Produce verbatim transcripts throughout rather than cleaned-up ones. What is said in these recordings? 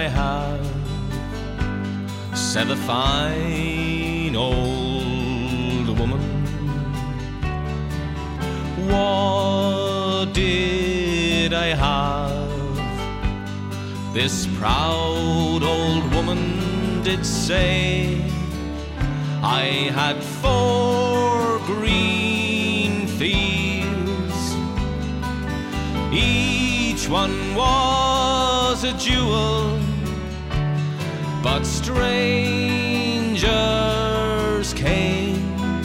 I have, said the fine old woman. What did I have? This proud old woman did say, I had four green fields, each one was a jewel, but strangers came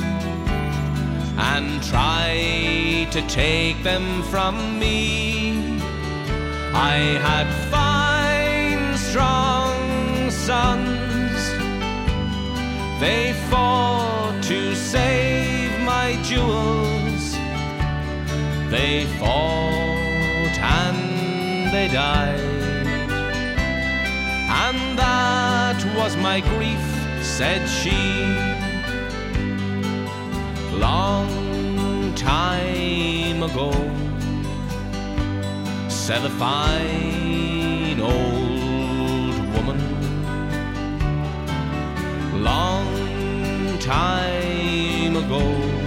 and tried to take them from me. I had fine, strong sons. They fought to save my jewels. They fought and they died. And that was my grief, said she. Long time ago, said the fine old woman. Long time ago,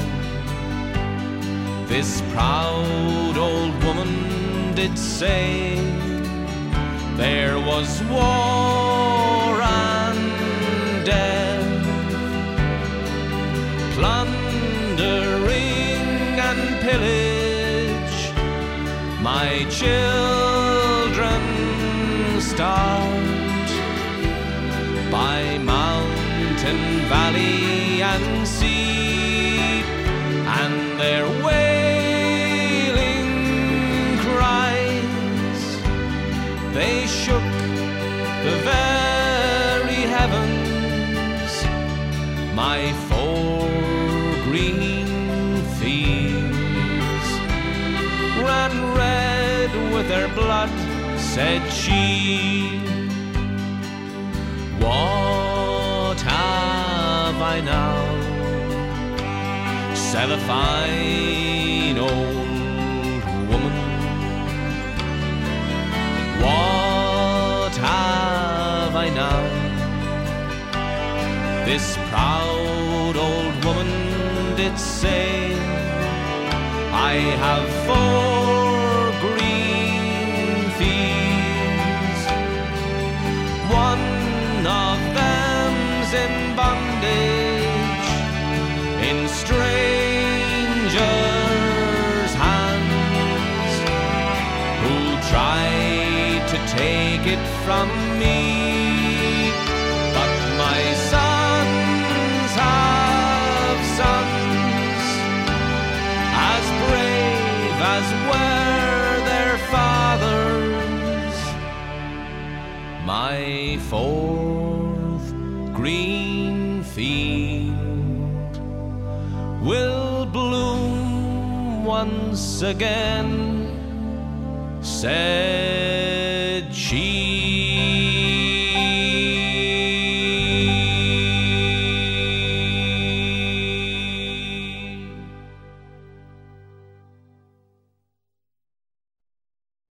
this proud old woman did say, there was war and death, plundering and pillage. My children start by mountain, valley and sea, and their wailing cries, they shook the very heavens. My four green fields ran red with their blood, said she. What have I now? Said a fine old woman. What have I now? This proud old woman did say, I have four green fields. One of them's in bondage, in strangers' hands, who tried to take it from me. But my sons have sons as brave as were their fathers. My fourth green field will bloom once again, said she.